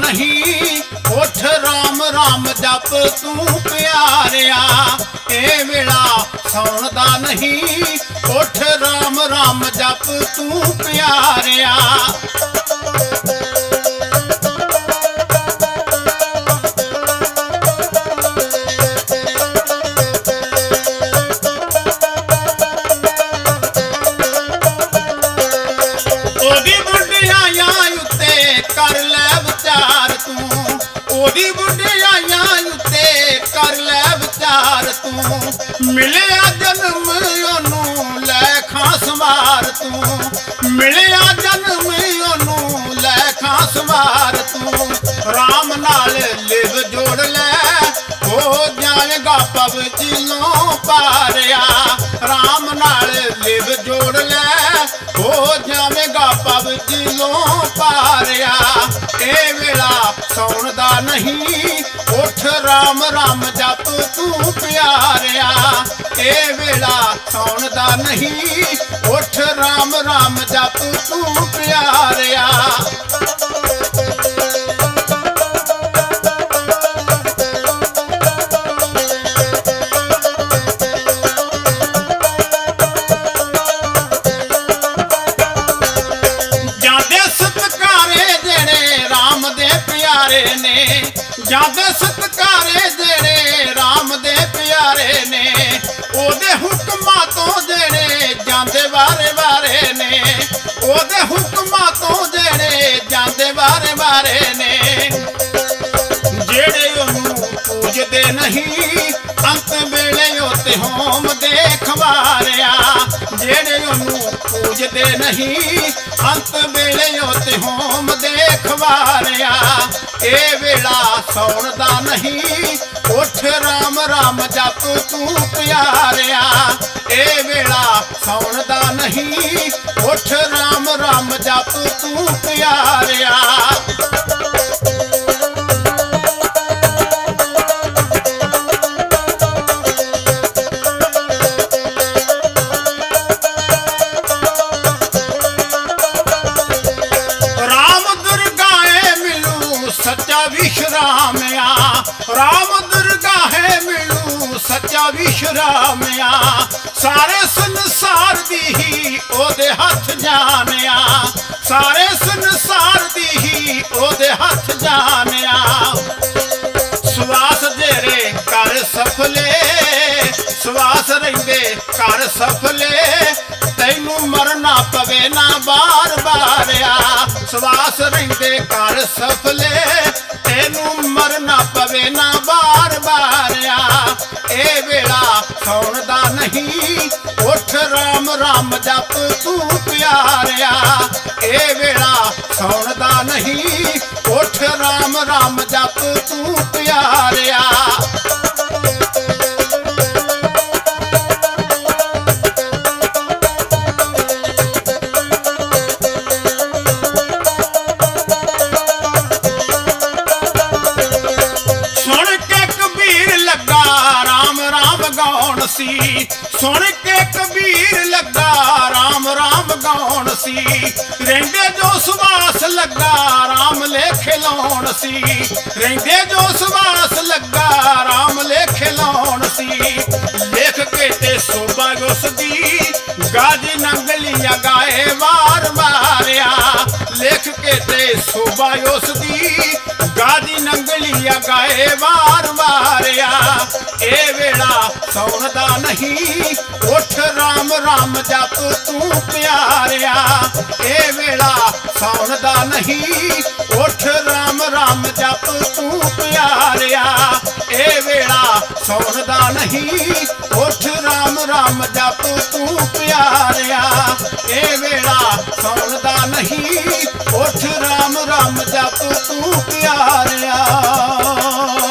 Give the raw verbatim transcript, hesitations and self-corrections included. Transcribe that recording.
नहीं उठ राम राम जप तू प्यारिया ए वेला सौण दा नहीं उठ राम राम जप तू प्यारिया कर लै विचार तू ओदी बुढ़ियाइयां उत्ते कर लै विचार तू मिलिया जन्म ओनू लै खां संवार तू मिलिया जन्म ओनू लै खां संवार तू राम नाल लिव जोड़ लै हो जाएगा पवचिलों पारिया राम नाल लिव जोड़ लै हो जाएगा पवचिलों पारिया ए वेला सौण दा नहीं उठ राम राम जप तू प्यारिया ए वेला सौण दा नहीं उठ राम राम जप तू प्यारिया ने जादे सत्कारे जेड़े राम दे प्यारे ने ओदे हुक्मां तो जेड़े जांदे वारे वारे ने ओदे हुक्मां तो जेड़े जांदे वारे वारे ने जेड़े ओनू पूजदे नहीं अंत वेले ओते होम दे खवारिया जेड़े ओनू पूजदे नहीं अंत वेले ओते होम दे खवारिया ए वेला सौण दा नहीं उठ राम राम जप तू प्यारिया ए वेला सौण दा नहीं उठ राम राम जप तू प्यारिया सच्चा विश्रामया राम दुर्गा है मिलू सच्चा विश्रामया सारे संसार दी ही ओदे हथ जानिया सारे संसार दी ही ओदे हथ जानिया सवास जेरे कर सफले सवास रहिंदे कर सफले तैनू मरना पवे ना बार बारिया सवास रहिंदे कर सफले तैनू मरना पवे ना बार बारिया ए वेला सौण दा नहीं उठ राम राम जप तू प्यारिया ए वेला सौण दा नहीं उठ राम राम जप तू प्यारिया सी सुन के कबीर लगा राम राम गाउण सी रेंदे जो सुवास लगा राम ले खिलाउण सी रेंदे जो सुवास लगा राम ले खिलाउण सी लेख के ते शोभा उसदी गाजी नंगलियां गाए वार मारिया लेख के ते शोभा उसदी गाजी नंगलियां गाए वार मारिया ए वेला सौण दा नहीं उठ राम राम जप तू प्यारिया ए वेला सौण दा नहीं उठ राम राम जप तू प्यारिया ए वेला सौण दा नहीं उठ राम राम जप तू प्यारिया ए वेला सौण दा नहीं उठ राम राम जप तू प्यारिया।